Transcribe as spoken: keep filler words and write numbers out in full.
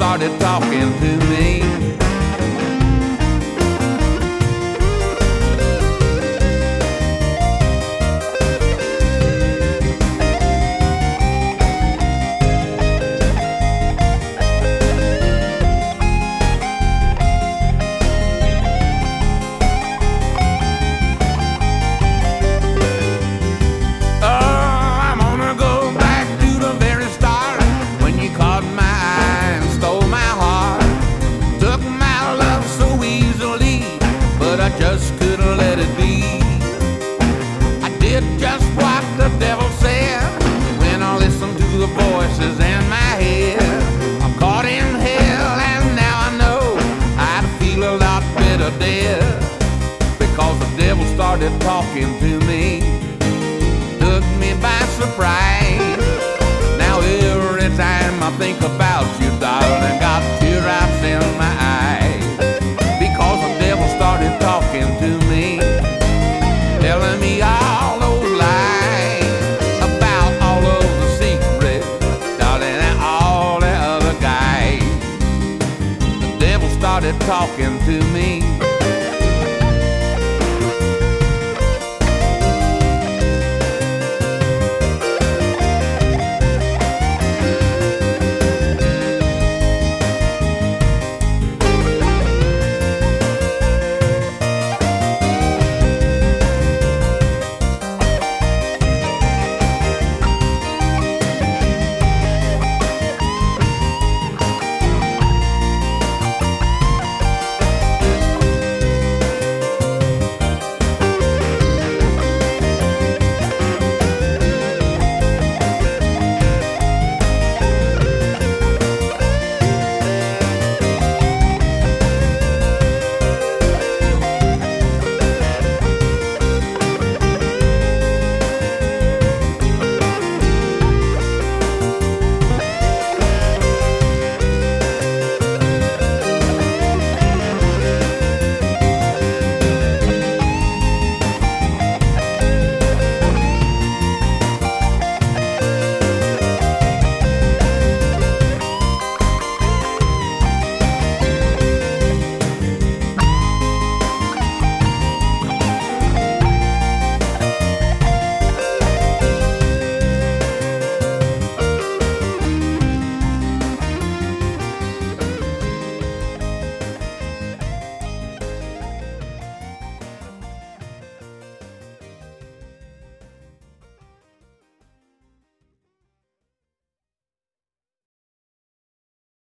started talking to me. Just couldn't let it be. I did just what the devil said when I listened to the voices in my head. I'm caught in hell and now I know I'd feel a lot better dead, because the devil started talking to me, took me by surprise. Now every time I think about you, darling, got teardrops in my eyes, because the devil started talking to me, telling me all those lies about all of the secrets, darling, and all the other guys. The devil started talking to me.